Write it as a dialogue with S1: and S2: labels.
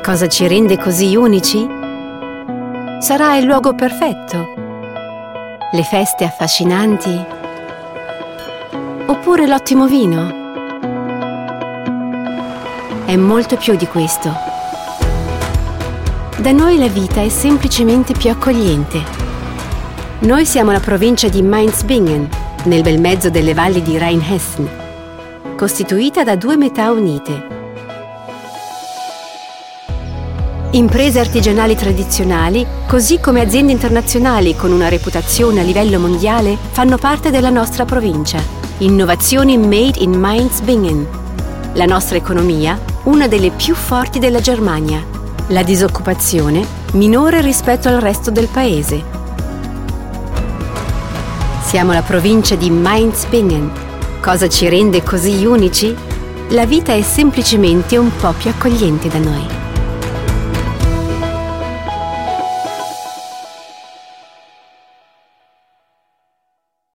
S1: Cosa ci rende così unici? Sarà il luogo perfetto? Le feste affascinanti? Oppure l'ottimo vino? È molto più di questo. Da noi la vita è semplicemente più accogliente. Noi siamo la provincia di Mainz-Bingen, nel bel mezzo delle valli di Rheinhessen, costituita da due metà unite. Imprese artigianali tradizionali, così come aziende internazionali con una reputazione a livello mondiale, fanno parte della nostra provincia. Innovazioni made in Mainz-Bingen. La nostra economia, una delle più forti della Germania. La disoccupazione, minore rispetto al resto del paese. Siamo la provincia di Mainz-Bingen. Cosa ci rende così unici? La vita è semplicemente un po' più accogliente da noi.